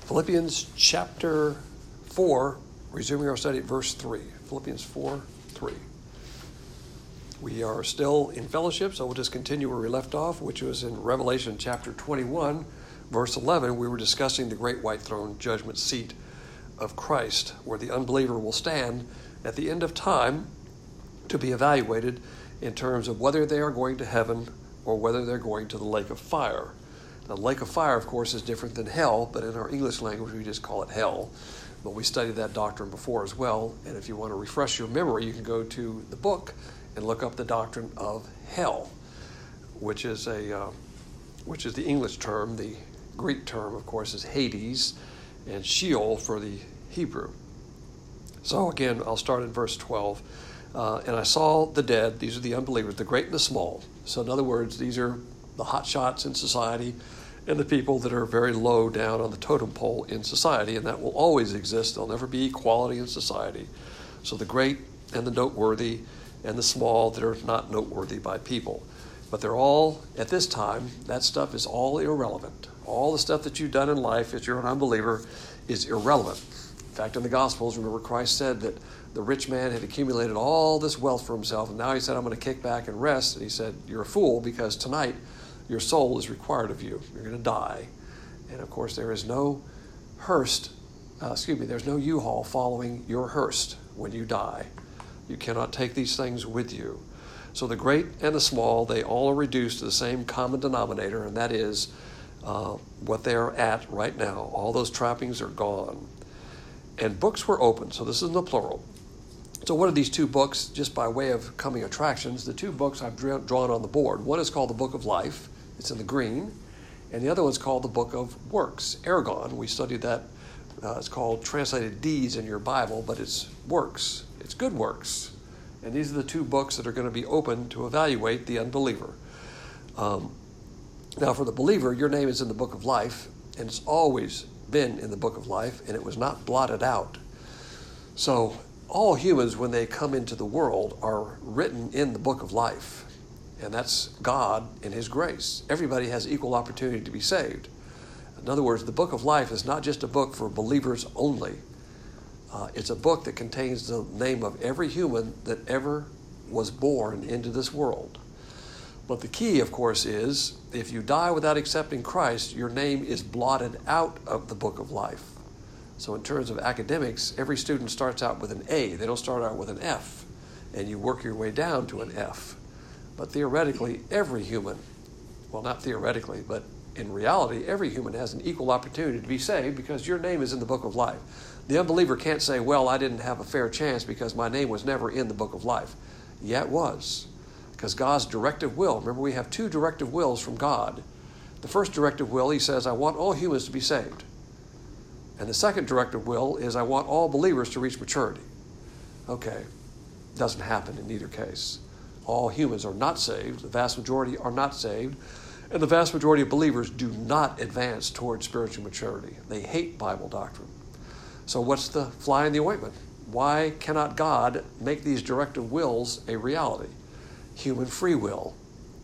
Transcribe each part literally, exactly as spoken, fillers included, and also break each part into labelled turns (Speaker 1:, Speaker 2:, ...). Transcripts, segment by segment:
Speaker 1: Philippians chapter four, resuming our study at verse three. Philippians four, three. We are still in fellowship, so we'll just continue where we left off, which was in Revelation chapter twenty-one, verse eleven. We were discussing the great white throne judgment seat of Christ, where the unbeliever will stand at the end of time to be evaluated in terms of whether they are going to heaven or whether they're going to the lake of fire. Now, the lake of fire, of course, is different than hell, but in our English language, we just call it hell. But we studied that doctrine before as well, and if you want to refresh your memory, you can go to the book and look up the doctrine of hell, which is a uh, which is the English term. The Greek term, of course, is Hades, and Sheol for the Hebrew. So again, I'll start in verse twelve. Uh, and I saw the dead, these are the unbelievers, the great and the small. So in other words, these are the hot shots in society and the people that are very low down on the totem pole in society, and that will always exist. There'll never be equality in society. So the great and the noteworthy and the small that are not noteworthy by people. But they're all, at this time, that stuff is all irrelevant. All the stuff that you've done in life as you're an unbeliever is irrelevant. In fact, in the Gospels, remember Christ said that the rich man had accumulated all this wealth for himself, and now he said, I'm going to kick back and rest. And he said, you're a fool, because tonight your soul is required of you. You're going to die. And of course, there is no hearse, uh, excuse me, there's no U-Haul following your hearse when you die. You cannot take these things with you. So the great and the small, they all are reduced to the same common denominator, and that is uh, what they are at right now. All those trappings are gone. And books were opened, so this is in the plural. So what are these two books, just by way of coming attractions? The two books I've drawn on the board. One is called the Book of Life. It's in the green. And the other one's called the Book of Works, Ergon. We studied that. Uh, it's called translated deeds in your Bible, but it's works. It's good works. And these are the two books that are going to be open to evaluate the unbeliever. Um, now, for the believer, your name is in the Book of Life, and it's always been in the Book of Life, and it was not blotted out. So all humans, when they come into the world, are written in the Book of Life, and that's God in His grace. Everybody has equal opportunity to be saved. In other words, the Book of Life is not just a book for believers only. Uh, it's a book that contains the name of every human that ever was born into this world. But the key, of course, is if you die without accepting Christ, your name is blotted out of the Book of Life. So in terms of academics, every student starts out with an A. They don't start out with an F. And you work your way down to an F. But theoretically, every human, well, not theoretically, but in reality, every human has an equal opportunity to be saved because your name is in the Book of Life. The unbeliever can't say, well, I didn't have a fair chance because my name was never in the Book of Life. Yeah, it was. Because God's directive will, remember we have two directive wills from God. The first directive will, He says, I want all humans to be saved. And the second directive will is I want all believers to reach maturity. Okay, doesn't happen in either case. All humans are not saved. The vast majority are not saved. And the vast majority of believers do not advance towards spiritual maturity. They hate Bible doctrine. So what's the fly in the ointment? Why cannot God make these directive wills a reality? Human free will.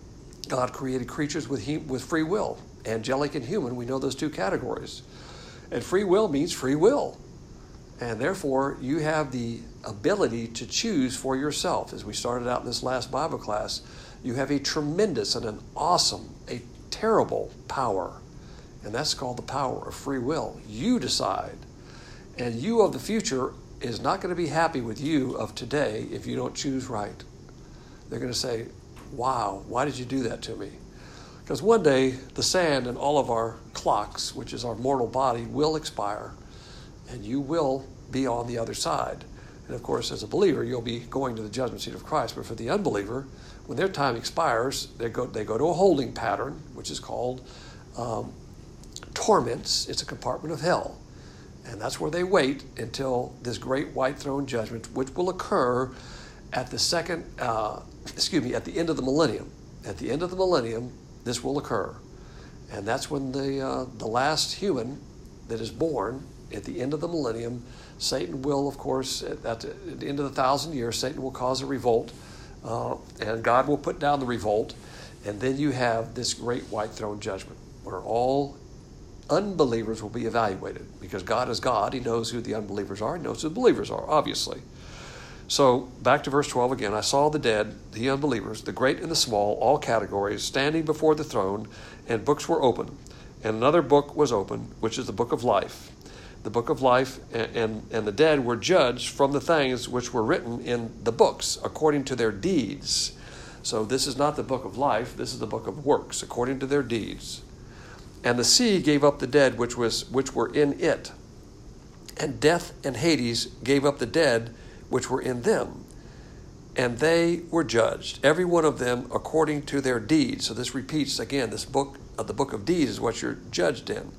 Speaker 1: God created creatures with, he, with free will. Angelic and human, we know those two categories. And free will means free will. And therefore, you have the ability to choose for yourself. As we started out in this last Bible class, you have a tremendous and an awesome, a terrible power. And that's called the power of free will. You decide. And you of the future is not going to be happy with you of today if you don't choose right. They're going to say, wow, why did you do that to me? Because one day, the sand in all of our clocks, which is our mortal body, will expire, and you will be on the other side. And of course, as a believer, you'll be going to the judgment seat of Christ. But for the unbeliever, when their time expires, they go, they go to a holding pattern, which is called um, torments. It's a compartment of hell. And that's where they wait until this great white throne judgment, which will occur at the second, uh, excuse me, at the end of the millennium. At the end of the millennium, this will occur. And that's when the uh, the last human that is born at the end of the millennium, Satan will, of course, at, at the end of the thousand years, Satan will cause a revolt, uh, and God will put down the revolt, and then you have this great white throne judgment, where all unbelievers will be evaluated, because God is God. He knows who the unbelievers are. He knows who the believers are, obviously. So back to verse twelve again. I saw the dead, the unbelievers, the great and the small, all categories, standing before the throne, and books were open. And another book was opened, which is the book of life. The book of life, and, and, and the dead were judged from the things which were written in the books, according to their deeds. So this is not the book of life. This is the book of works, according to their deeds. And the sea gave up the dead which was which were in it. And death and Hades gave up the dead which were in them. And they were judged, every one of them according to their deeds. So this repeats again, this book of the book of deeds is what you're judged in.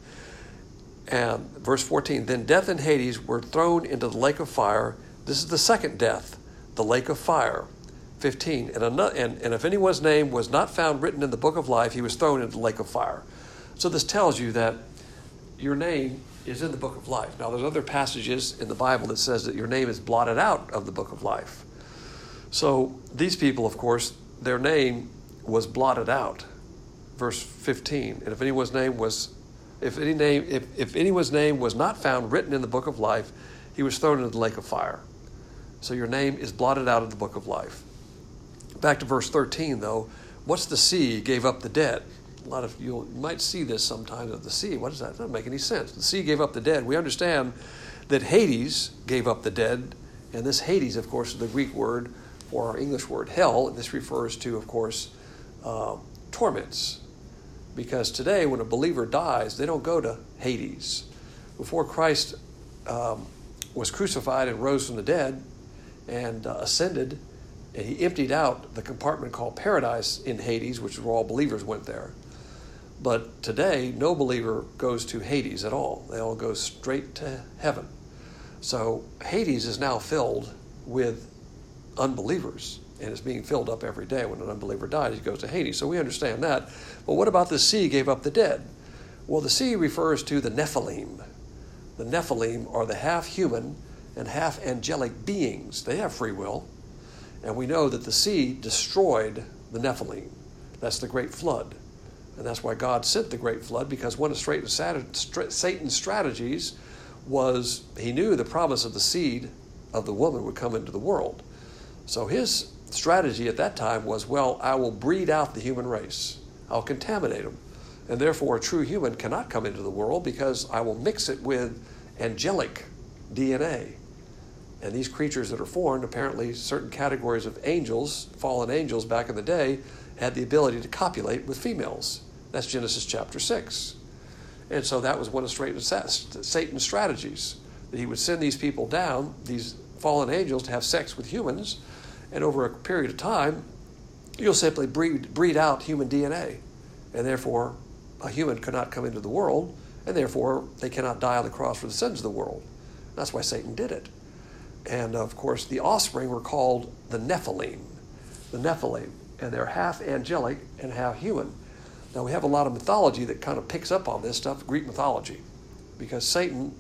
Speaker 1: And verse fourteen, then death and Hades were thrown into the lake of fire. This is the second death, the lake of fire. fifteen, and, another, and, and if anyone's name was not found written in the book of life, he was thrown into the lake of fire. So this tells you that your name is in the book of life. Now, there's other passages in the Bible that says that your name is blotted out of the book of life. So these people, of course, their name was blotted out. Verse fifteen, and if anyone's name was, if any name, if, if anyone's name was not found written in the book of life, he was thrown into the lake of fire. So your name is blotted out of the book of life. Back to verse thirteen, though, what's the sea gave up the dead? A lot of you might see this sometimes of the sea. What is that? It doesn't make any sense. The sea gave up the dead. We understand that Hades gave up the dead, and this Hades, of course, is the Greek word for our English word hell, and this refers to, of course, uh, torments. Because today, when a believer dies, they don't go to Hades. Before Christ um, was crucified and rose from the dead and uh, ascended, and he emptied out the compartment called paradise in Hades, which is where all believers went there. But today, no believer goes to Hades at all. They all go straight to heaven. So Hades is now filled with unbelievers, and it's being filled up every day. When an unbeliever dies, he goes to Hades. So we understand that. But what about the sea gave up the dead? Well, the sea refers to the Nephilim. The Nephilim are the half-human and half-angelic beings. They have free will. And we know that the sea destroyed the Nephilim. That's the great flood. And that's why God sent the great flood, because one of Satan's strategies was he knew the promise of the seed of the woman would come into the world. So his strategy at that time was, well, I will breed out the human race. I'll contaminate them. And therefore, a true human cannot come into the world because I will mix it with angelic D N A. And these creatures that are formed, apparently certain categories of angels, fallen angels back in the day, had the ability to copulate with females. That's Genesis chapter six. And so that was one of Satan's strategies, that he would send these people down, these fallen angels, to have sex with humans, and over a period of time, you'll simply breed, breed out human D N A. And therefore, a human cannot come into the world, and therefore they cannot die on the cross for the sins of the world. That's why Satan did it. And of course, the offspring were called the Nephilim, the Nephilim, and they're half angelic and half human. Now, we have a lot of mythology that kind of picks up on this stuff, Greek mythology, because Satan,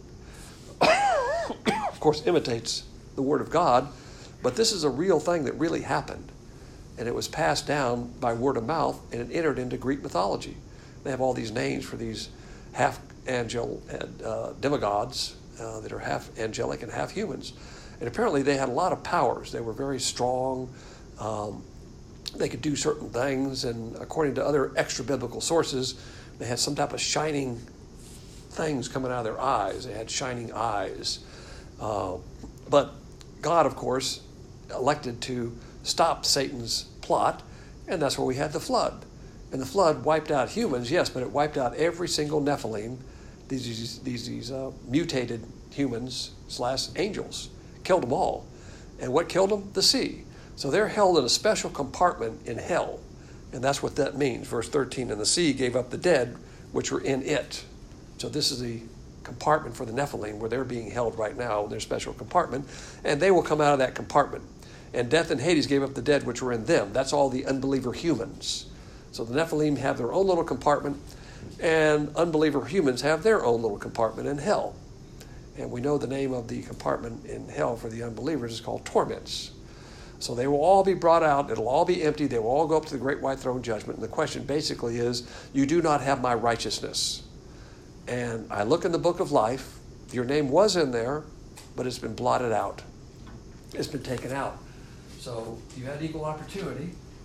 Speaker 1: of course, imitates the Word of God, but this is a real thing that really happened, and it was passed down by word of mouth, and it entered into Greek mythology. They have all these names for these half angel uh, demigods uh, that are half angelic and half humans. And apparently they had a lot of powers. They were very strong. Um, they could do certain things. And according to other extra-biblical sources, they had some type of shining things coming out of their eyes. They had shining eyes. Uh, but God, of course, elected to stop Satan's plot, and that's where we had the flood. And the flood wiped out humans, yes, but it wiped out every single Nephilim, these, these, these, these uh, mutated humans slash angels. Killed them all. And what killed them? The sea. So they're held in a special compartment in hell. And that's what that means. Verse thirteen, and the sea gave up the dead which were in it. So this is the compartment for the Nephilim where they're being held right now in their special compartment. And they will come out of that compartment. And death and Hades gave up the dead which were in them. That's all the unbeliever humans. So the Nephilim have their own little compartment, and unbeliever humans have their own little compartment in hell. And we know the name of the compartment in hell for the unbelievers is called torments. So they will all be brought out. It'll all be empty. They will all go up to the great white throne judgment. And the question basically is, you do not have my righteousness. and I look in the book of life, your name was in there, but it's been blotted out. It's been taken out. So you had equal opportunity,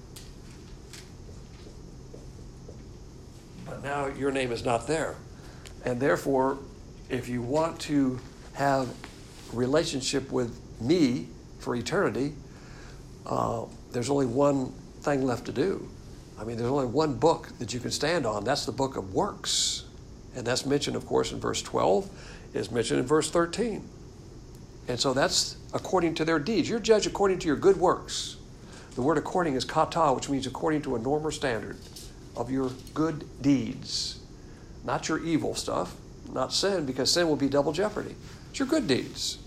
Speaker 1: but now your name is not there. And therefore, if you want to have relationship with me for eternity, uh, there's only one thing left to do. I mean, there's only one book that you can stand on. That's the book of works. And that's mentioned, of course, in verse twelve. It's mentioned in verse thirteen. And so that's according to their deeds. You're judged according to your good works. The word according is kata, which means according to a normal standard of your good deeds. Not your evil stuff, not sin, because sin will be double jeopardy. It's your good deeds.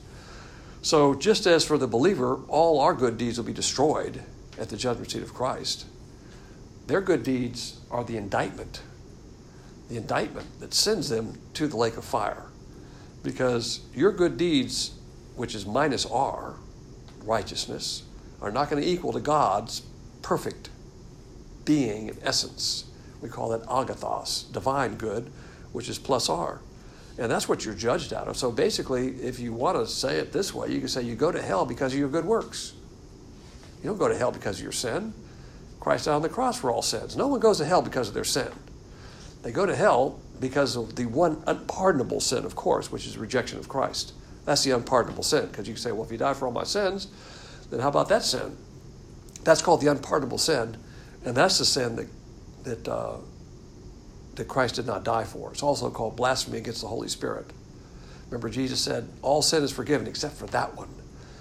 Speaker 1: So just as for the believer, all our good deeds will be destroyed at the judgment seat of Christ, their good deeds are the indictment. The indictment that sends them to the lake of fire. Because your good deeds, which is minus R, righteousness, are not going to equal to God's perfect being and essence. We call that agathos, divine good, which is plus R. And that's what you're judged out of. So basically, if you want to say it this way, you can say you go to hell because of your good works. You don't go to hell because of your sin. Christ died on the cross for all sins. No one goes to hell because of their sin. They go to hell because of the one unpardonable sin, of course, which is rejection of Christ. That's the unpardonable sin, because you can say, well, if you die for all my sins, then how about that sin? That's called the unpardonable sin, and that's the sin that that uh, that Christ did not die for. It's also called blasphemy against the Holy Spirit. Remember, Jesus said, all sin is forgiven except for that one.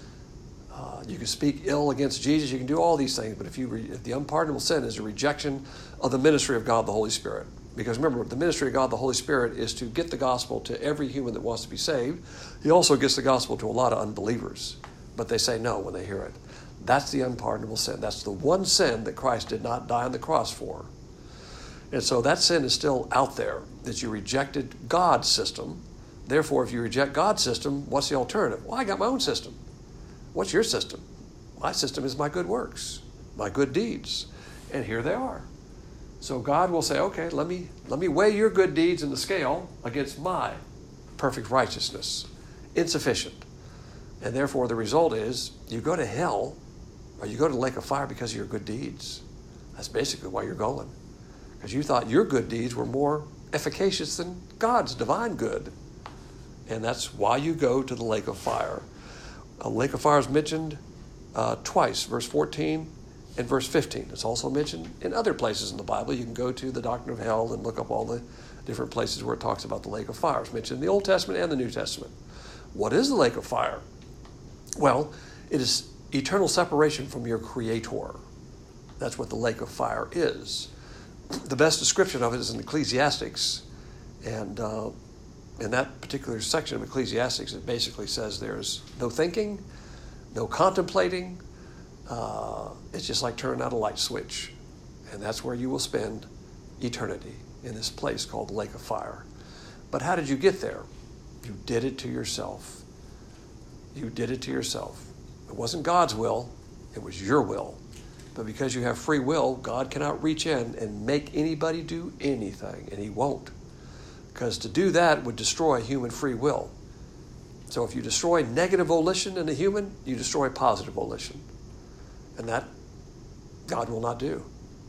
Speaker 1: Uh, you can speak ill against Jesus, you can do all these things, but if you re- if the unpardonable sin is a rejection of the ministry of God, the Holy Spirit. Because remember, the ministry of God, the Holy Spirit, is to get the gospel to every human that wants to be saved. He also gets the gospel to a lot of unbelievers. But they say no when they hear it. That's the unpardonable sin. That's the one sin that Christ did not die on the cross for. And so that sin is still out there, that you rejected God's system. Therefore, if you reject God's system, what's the alternative? Well, I got my own system. What's your system? My system is my good works, my good deeds. And here they are. So God will say, okay, let me let me weigh your good deeds in the scale against my perfect righteousness. Insufficient. And therefore the result is you go to hell or you go to the lake of fire because of your good deeds. That's basically why you're going. Because you thought your good deeds were more efficacious than God's divine good. And that's why you go to the lake of fire. A lake of fire is mentioned uh, twice, verse fourteen and verse fifteen. It's also mentioned in other places in the Bible. You can go to the doctrine of hell and look up all the different places where it talks about the lake of fire. It's mentioned in the Old Testament and the New Testament. What is the lake of fire? Well, it is eternal separation from your Creator. That's what the lake of fire is. The best description of it is in Ecclesiastes. And uh, in that particular section of Ecclesiastes, it basically says there's no thinking, no contemplating. Uh, it's just like turning out a light switch. And that's where you will spend eternity, in this place called the lake of fire. But how did you get there? You did it to yourself. You did it to yourself. It wasn't God's will, it was your will. But because you have free will, God cannot reach in and make anybody do anything, and He won't. Because to do that would destroy human free will. So if you destroy negative volition in a human, you destroy positive volition. And that God will not do.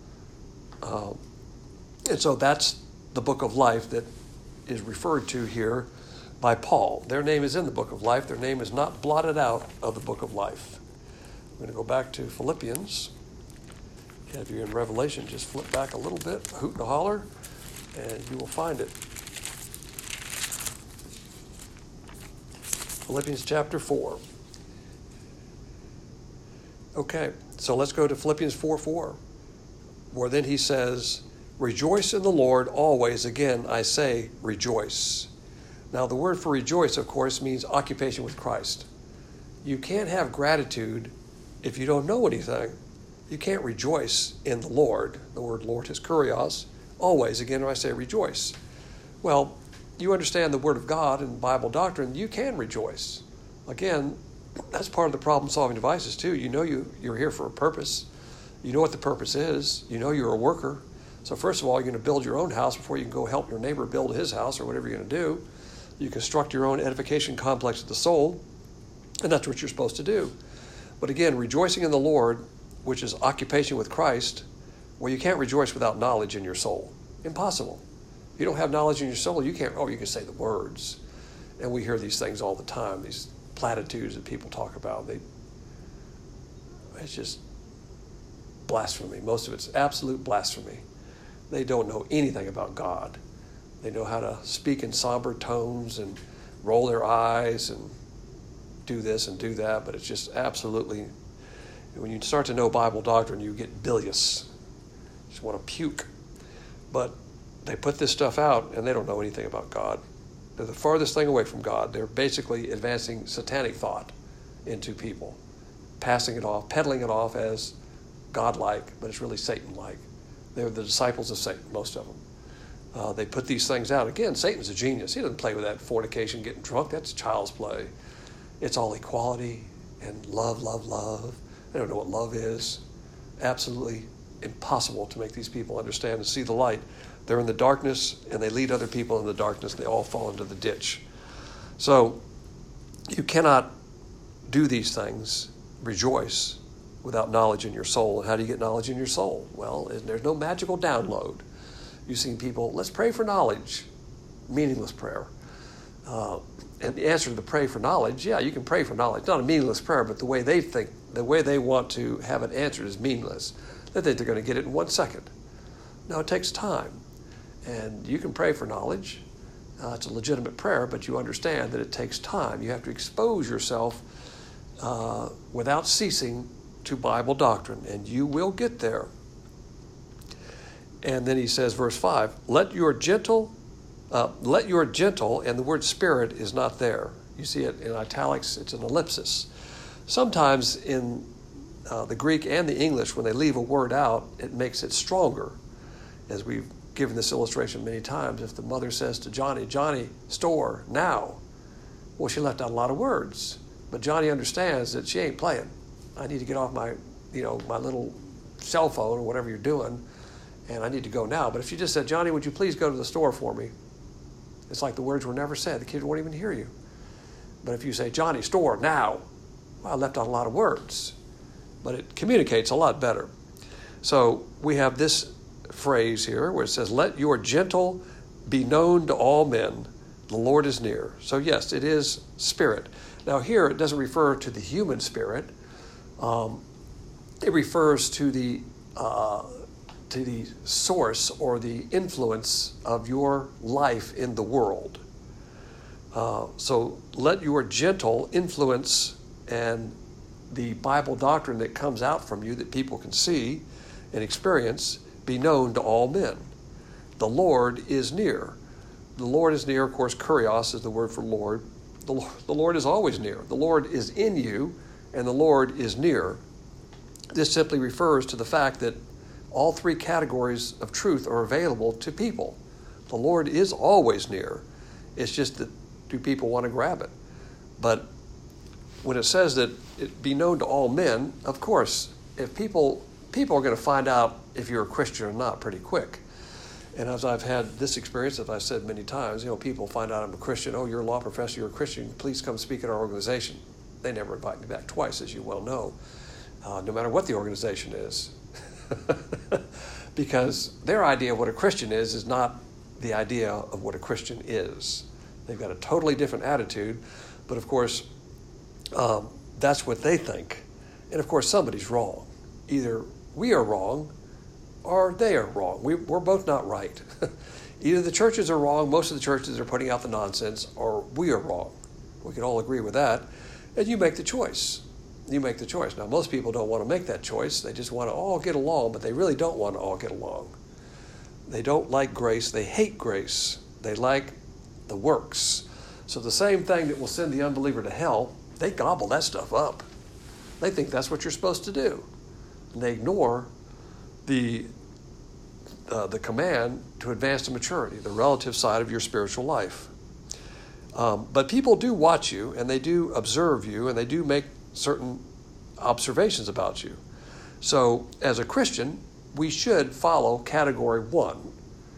Speaker 1: Um, and so that's the book of life that is referred to here by Paul. Their name is in the book of life. Their name is not blotted out of the book of life. I'm going to go back to Philippians. If you're in Revelation, just flip back a little bit, hoot and holler, and you will find it. Philippians chapter four. Okay, so let's go to Philippians four four, where then he says, rejoice in the Lord always. Again, I say rejoice. Now, the word for rejoice, of course, means occupation with Christ. You can't have gratitude if you don't know anything. You can't rejoice in the Lord. The word Lord is kurios. Always, again, when I say rejoice. Well, you understand the Word of God and Bible doctrine, you can rejoice. Again, that's part of the problem-solving devices, too. You know you, you're here for a purpose. You know what the purpose is. You know you're a worker. So first of all, you're going to build your own house before you can go help your neighbor build his house or whatever you're going to do. You construct your own edification complex of the soul, and that's what you're supposed to do. But again, rejoicing in the Lord, which is occupation with Christ, well, you can't rejoice without knowledge in your soul. Impossible. If you don't have knowledge in your soul, you can't, oh, you can say the words. And we hear these things all the time, these platitudes that people talk about. They, it's just blasphemy. Most of it's absolute blasphemy. They don't know anything about God. They know how to speak in somber tones and roll their eyes and do this and do that, but it's just absolutely, when you start to know Bible doctrine, you get bilious. You just want to puke. But they put this stuff out, and they don't know anything about God. They're the farthest thing away from God. They're basically advancing satanic thought into people, passing it off, peddling it off as God-like, but it's really Satan-like. They're the disciples of Satan, most of them. Uh, they put these things out. Again, Satan's a genius. He doesn't play with that fornication, getting drunk. That's child's play. It's all equality and love, love, love. They don't know what love is. Absolutely impossible to make these people understand and see the light. They're in the darkness, and they lead other people in the darkness, and they all fall into the ditch. So you cannot do these things, rejoice, without knowledge in your soul. And how do you get knowledge in your soul? Well, there's no magical download. You've seen people, let's pray for knowledge. Meaningless prayer. Uh, and the answer to the pray for knowledge, yeah, you can pray for knowledge. Not a meaningless prayer, but the way they think, the way they want to have it answered is meaningless. They think they're going to get it in one second. No, it takes time. And you can pray for knowledge. Uh, it's a legitimate prayer, but you understand that it takes time. You have to expose yourself uh, without ceasing to Bible doctrine, and you will get there. And then he says, verse five, let your gentle, uh, let your gentle, and the word spirit is not there. You see it in italics, it's an ellipsis. Sometimes in uh, the Greek and the English, when they leave a word out, it makes it stronger. As we've given this illustration many times, if the mother says to Johnny, Johnny, store, now. Well, she left out a lot of words. But Johnny understands that she ain't playing. I need to get off my, you know, my little cell phone or whatever you're doing, and I need to go now. But if you just said, Johnny, would you please go to the store for me? It's like the words were never said. The kid won't even hear you. But if you say, Johnny, store, now, well, I left out a lot of words. But it communicates a lot better. So we have this phrase here where it says, let your gentle be known to all men. The Lord is near. So yes, it is spirit. Now here it doesn't refer to the human spirit. Um, it refers to the uh, to the source or the influence of your life in the world. Uh, so let your gentle influence and the Bible doctrine that comes out from you that people can see and experience be known to all men. The Lord is near. The Lord is near, of course, kurios is the word for Lord. The, the Lord is always near. The Lord is in you, and the Lord is near. This simply refers to the fact that all three categories of truth are available to people. The Lord is always near. It's just that do people want to grab it? But when it says that it be known to all men, of course, if people people are going to find out if you're a Christian or not pretty quick. And as I've had this experience, as I've said many times, you know, people find out I'm a Christian. Oh, you're a law professor, you're a Christian. Please come speak at our organization. They never invite me back twice, as you well know, uh, no matter what the organization is. Because their idea of what a Christian is is not the idea of what a Christian is. They've got a totally different attitude. But, of course, um, that's what they think. And, of course, somebody's wrong. Either we are wrong or they are wrong. We, we're both not right. Either the churches are wrong, most of the churches are putting out the nonsense, or we are wrong. We can all agree with that. And you make the choice. You make the choice. Now, most people don't want to make that choice. They just want to all get along, but they really don't want to all get along. They don't like grace. They hate grace. They like the works. So the same thing that will send the unbeliever to hell, they gobble that stuff up. They think that's what you're supposed to do. And they ignore the uh, the command to advance to maturity, the relative side of your spiritual life. Um, but people do watch you, and they do observe you, and they do make certain observations about you. So as a Christian, we should follow category one.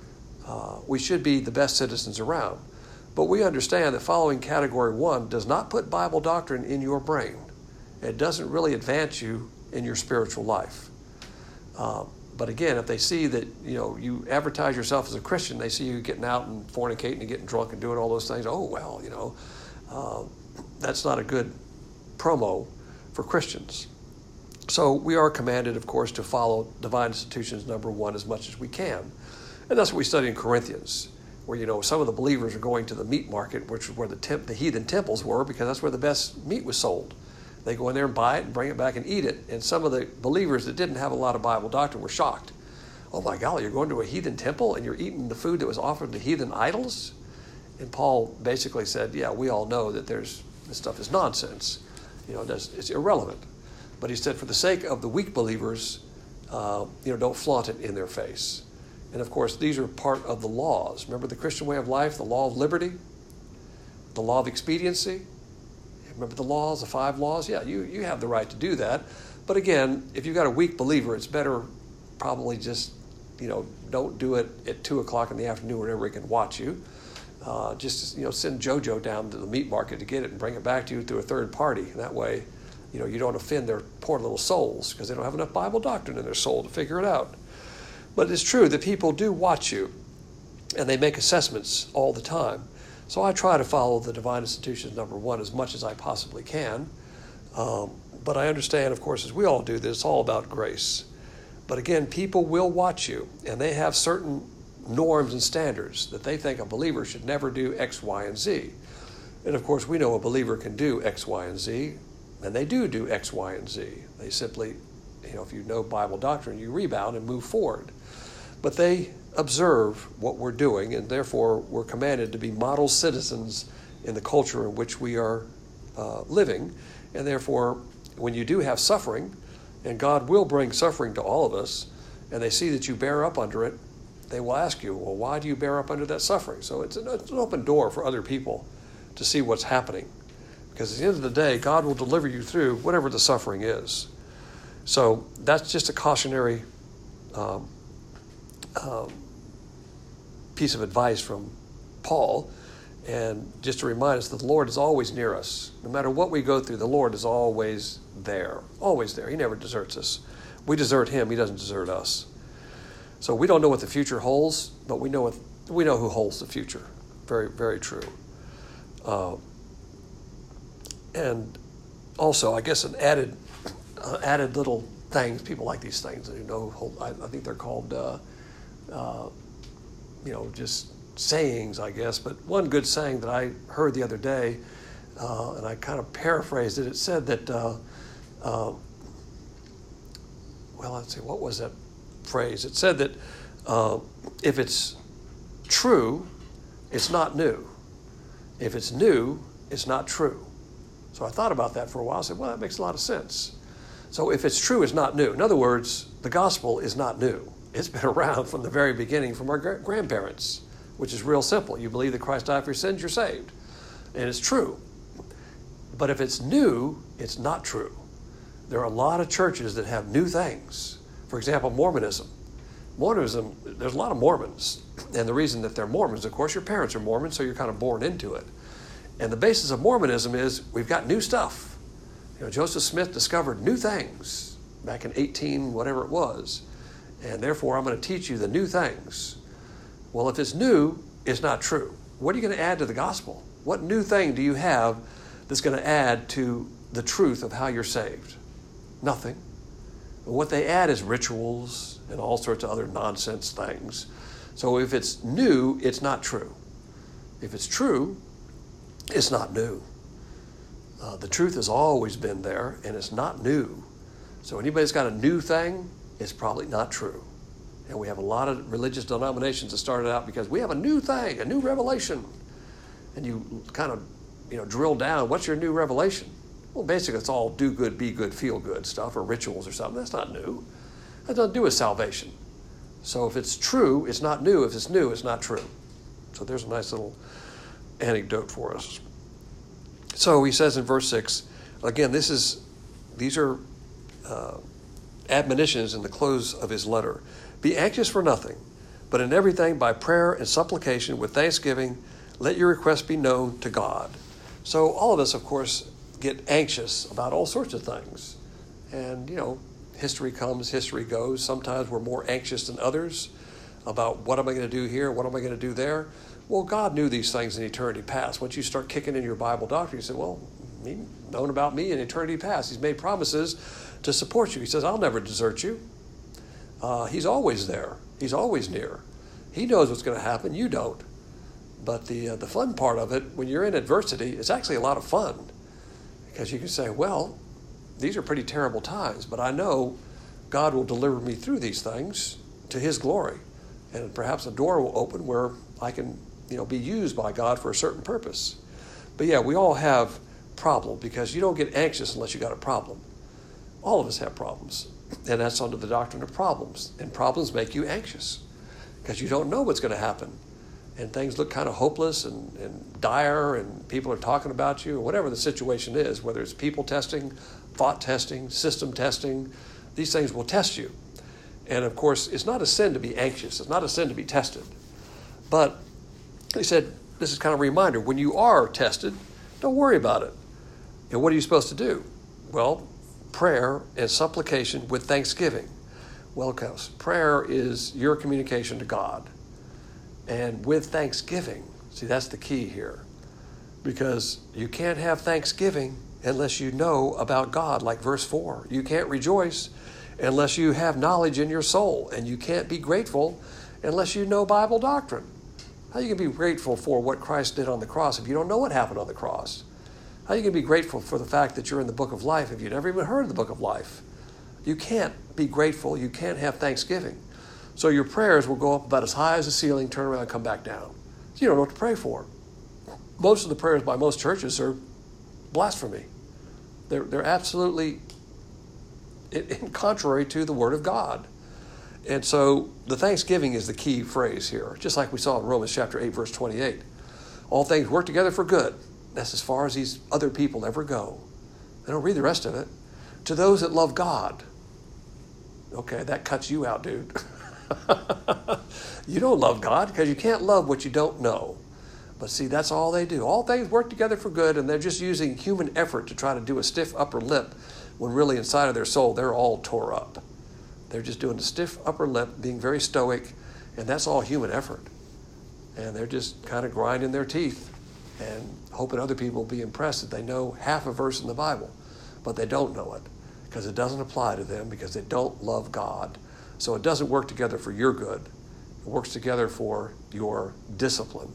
Speaker 1: Uh, we should be the best citizens around. But we understand that following category one does not put Bible doctrine in your brain. It doesn't really advance you in your spiritual life. Uh, but again, if they see that, you know, you advertise yourself as a Christian, they see you getting out and fornicating and getting drunk and doing all those things. Oh, well, you know, uh, that's not a good promo for Christians. So we are commanded, of course, to follow divine institutions number one as much as we can. And that's what we study in Corinthians, where, you know, some of the believers are going to the meat market, which is where the, temp- the heathen temples were, because that's where the best meat was sold. They go in there and buy it and bring it back and eat it. And some of the believers that didn't have a lot of Bible doctrine were shocked. Oh my golly, you're going to a heathen temple and you're eating the food that was offered to heathen idols? And Paul basically said, yeah, we all know that there's this stuff is nonsense. You know, it's irrelevant. But he said, for the sake of the weak believers, uh, you know, don't flaunt it in their face. And of course, these are part of the laws. Remember the Christian way of life, the law of liberty, the law of expediency? Remember the laws, the five laws? Yeah, you, you have the right to do that. But again, if you've got a weak believer, it's better probably just, you know, don't do it at two o'clock in the afternoon whenever he can watch you. Uh, just, you know, send JoJo down to the meat market to get it and bring it back to you through a third party. And that way, you know, you don't offend their poor little souls because they don't have enough Bible doctrine in their soul to figure it out. But it's true that people do watch you and they make assessments all the time. So I try to follow the divine institutions number one as much as I possibly can. Um, but I understand, of course, as we all do, that it's all about grace. But again, people will watch you, and they have certain norms and standards that they think a believer should never do X, Y, and Z. And of course, we know a believer can do X, Y, and Z, and they do do X, Y, and Z. They simply, you know, if you know Bible doctrine, you rebound and move forward. But they observe what we're doing, and therefore we're commanded to be model citizens in the culture in which we are uh, living. And therefore, when you do have suffering, and God will bring suffering to all of us, and they see that you bear up under it, they will ask you, well, why do you bear up under that suffering? So it's an, it's an open door for other people to see what's happening. Because at the end of the day, God will deliver you through whatever the suffering is. So that's just a cautionary um, um, piece of advice from Paul, and just to remind us that the Lord is always near us. No matter what we go through, the Lord is always there, always there. He never deserts us. We desert him, he doesn't desert us. So we don't know what the future holds, but we know what, we know who holds the future. Very, very true. Uh, and also, I guess an added, uh, added little things. People like these things. You know, I, I think they're called. Uh, uh, you know, just sayings, I guess. But one good saying that I heard the other day, uh, and I kind of paraphrased it, it said that, uh, uh, well, let's see, what was that phrase? It said that uh, if it's true, it's not new. If it's new, it's not true. So I thought about that for a while. I said, well, that makes a lot of sense. So if it's true, it's not new. In other words, the gospel is not new. It's been around from the very beginning, from our grandparents, which is real simple. You believe that Christ died for your sins, you're saved. And it's true. But if it's new, it's not true. There are a lot of churches that have new things. For example, Mormonism. Mormonism, there's a lot of Mormons. And the reason that they're Mormons, of course, your parents are Mormons, so you're kind of born into it. And the basis of Mormonism is we've got new stuff. You know, Joseph Smith discovered new things back in eighteen, whatever it was. And therefore, I'm going to teach you the new things. Well, if it's new, it's not true. What are you going to add to the gospel? What new thing do you have that's going to add to the truth of how you're saved? Nothing. But what they add is rituals and all sorts of other nonsense things. So if it's new, it's not true. If it's true, it's not new. Uh, the truth has always been there, and it's not new. So anybody's got a new thing, it's probably not true. And we have a lot of religious denominations that started out because we have a new thing, a new revelation. And you kind of, you know, drill down, what's your new revelation? Well, basically it's all do good, be good, feel good stuff, or rituals or something. That's not new. That doesn't do with salvation. So if it's true, it's not new. If it's new, it's not true. So there's a nice little anecdote for us. So he says in verse six, again, this is, these are uh, admonitions in the close of his letter. Be anxious for nothing, but in everything by prayer and supplication with thanksgiving, let your requests be known to God. So all of us, of course, get anxious about all sorts of things. And, you know, history comes, history goes. Sometimes we're more anxious than others about what am I going to do here, what am I going to do there. Well, God knew these things in eternity past. Once you start kicking in your Bible doctrine, you say, well, He known about me in eternity past. He's made promises to support you. He says, I'll never desert you. Uh, he's always there. He's always near. He knows what's going to happen. You don't. But the uh, the fun part of it, when you're in adversity, it's actually a lot of fun. Because you can say, well, these are pretty terrible times, but I know God will deliver me through these things to His glory. And perhaps a door will open where I can, you know, be used by God for a certain purpose. But yeah, we all have problems because you don't get anxious unless you got a problem. All of us have problems. And that's under the doctrine of problems. And problems make you anxious because you don't know what's going to happen. And things look kind of hopeless and, and dire, and people are talking about you, or whatever the situation is, whether it's people testing, thought testing, system testing, these things will test you. And of course, it's not a sin to be anxious. It's not a sin to be tested. But he said, this is kind of a reminder, when you are tested, don't worry about it. And what are you supposed to do? Well, prayer and supplication with thanksgiving. Well, because prayer is your communication to God. And with thanksgiving, see, that's the key here. Because you can't have thanksgiving unless you know about God, like verse four. You can't rejoice unless you have knowledge in your soul. And you can't be grateful unless you know Bible doctrine. How you can be grateful for what Christ did on the cross if you don't know what happened on the cross? How you can be grateful for the fact that you're in the book of life if you've never even heard of the book of life? You can't be grateful. You can't have thanksgiving. So your prayers will go up about as high as the ceiling, turn around, and come back down. So you don't know what to pray for. Most of the prayers by most churches are blasphemy. They're, they're absolutely in, in contrary to the Word of God. And so the thanksgiving is the key phrase here, just like we saw in Romans chapter eight, verse twenty-eight. All things work together for good. That's as far as these other people ever go. They don't read the rest of it. To those that love God. Okay, that cuts you out, dude. You don't love God because you can't love what you don't know. But see, that's all they do. All things work together for good, and they're just using human effort to try to do a stiff upper lip when really inside of their soul they're all tore up. They're just doing a stiff upper lip, being very stoic, and that's all human effort. And they're just kind of grinding their teeth and hoping other people will be impressed that they know half a verse in the Bible. But they don't know it because it doesn't apply to them because they don't love God. So it doesn't work together for your good. It works together for your discipline.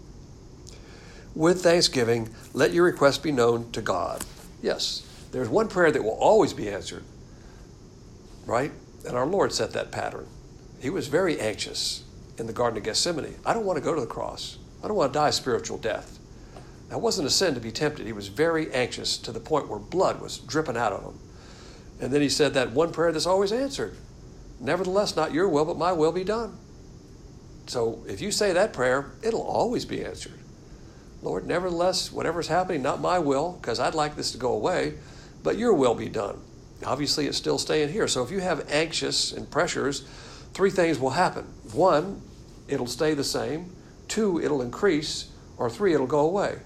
Speaker 1: With thanksgiving, let your requests be known to God. Yes, there's one prayer that will always be answered, right? And our Lord set that pattern. He was very anxious in the Garden of Gethsemane. I don't want to go to the cross. I don't want to die a spiritual death. That wasn't a sin to be tempted. He was very anxious to the point where blood was dripping out of him. And then he said that one prayer that's always answered. Nevertheless, not your will, but my will be done. So if you say that prayer, it'll always be answered. Lord, nevertheless, whatever's happening, not my will, because I'd like this to go away, but your will be done. Obviously, it's still staying here. So if you have anxious and pressures, three things will happen. One, it'll stay the same. Two, it'll increase. Or three, it'll go away.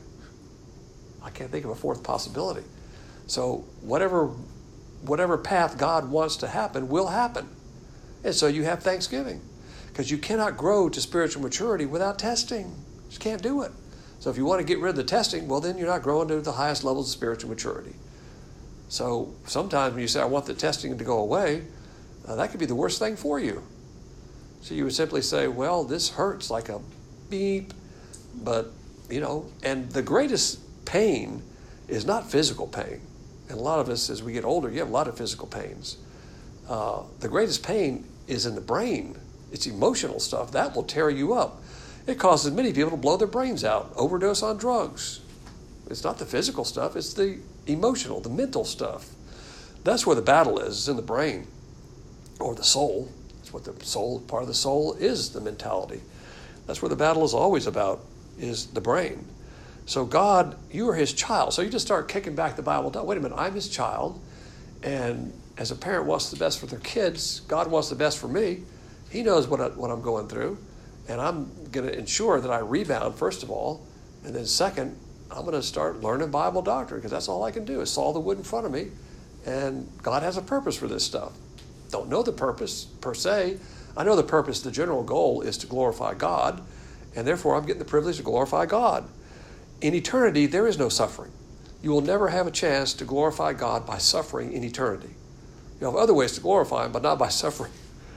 Speaker 1: I can't think of a fourth possibility. So whatever, whatever path God wants to happen will happen. And so you have thanksgiving. Because you cannot grow to spiritual maturity without testing. You just can't do it. So if you want to get rid of the testing, well, then you're not growing to the highest levels of spiritual maturity. So sometimes when you say, I want the testing to go away, uh, that could be the worst thing for you. So you would simply say, well, this hurts like a beep. But, you know, and the greatest pain is not physical pain. And a lot of us, as we get older, you have a lot of physical pains. Uh, the greatest pain is in the brain. It's emotional stuff. That will tear you up. It causes many people to blow their brains out, overdose on drugs. It's not the physical stuff. It's the emotional, the mental stuff. That's where the battle is, is in the brain or the soul. That's what the soul, part of the soul is the mentality. That's where the battle is always about, is the brain. So God, you are his child. So you just start kicking back the Bible. Wait a minute, I'm his child. And as a parent wants the best for their kids, God wants the best for me. He knows what, I, what I'm going through. And I'm going to ensure that I rebound, first of all. And then second, I'm going to start learning Bible doctrine, because that's all I can do is saw the wood in front of me. And God has a purpose for this stuff. Don't know the purpose per se. I know the purpose, the general goal is to glorify God. And therefore, I'm getting the privilege to glorify God. In eternity, there is no suffering. You will never have a chance to glorify God by suffering in eternity. You have other ways to glorify Him, but not by suffering.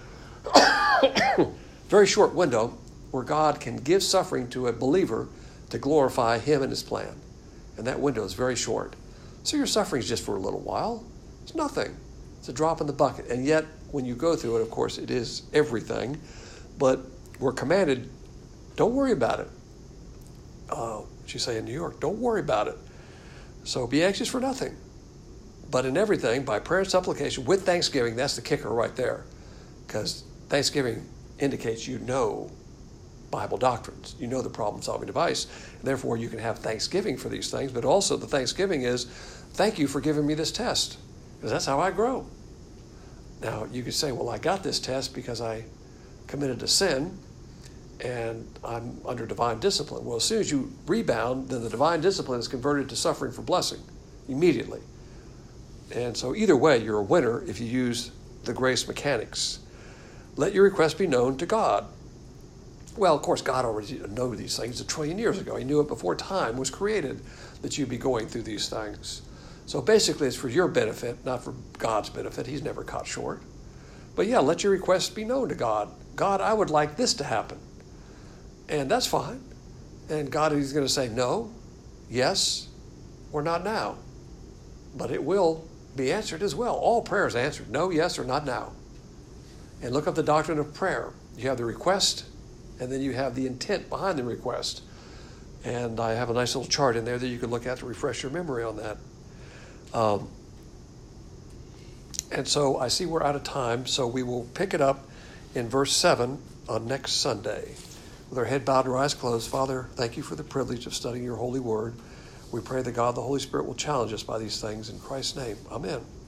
Speaker 1: Very short window where God can give suffering to a believer to glorify Him and His plan. And that window is very short. So your suffering is just for a little while. It's nothing. It's a drop in the bucket. And yet, when you go through it, of course, it is everything. But we're commanded, don't worry about it. Uh, what you say in New York, don't worry about it. So be anxious for nothing. But in everything, by prayer and supplication, with thanksgiving, that's the kicker right there. Because thanksgiving indicates you know Bible doctrines. You know the problem-solving device. And therefore, you can have thanksgiving for these things. But also the thanksgiving is, thank you for giving me this test. Because that's how I grow. Now, you could say, well, I got this test because I committed a sin and I'm under divine discipline. Well, as soon as you rebound, then the divine discipline is converted to suffering for blessing immediately. And so either way, you're a winner if you use the grace mechanics. Let your request be known to God. Well, of course, God already knew these things a trillion years ago. He knew it before time was created that you'd be going through these things. So basically, it's for your benefit, not for God's benefit. He's never caught short. But yeah, let your request be known to God. God, I would like this to happen. And that's fine. And God is going to say no, yes, or not now. But it will be answered as well. All prayer is answered. No, yes, or not now. And look up the doctrine of prayer. You have the request, and then you have the intent behind the request. And I have a nice little chart in there that you can look at to refresh your memory on that. Um, and so I see we're out of time, so we will pick it up in verse seven on next Sunday. With our head bowed and our eyes closed, Father, thank you for the privilege of studying your holy word. We pray that God, the Holy Spirit, will challenge us by these things. In Christ's name, amen.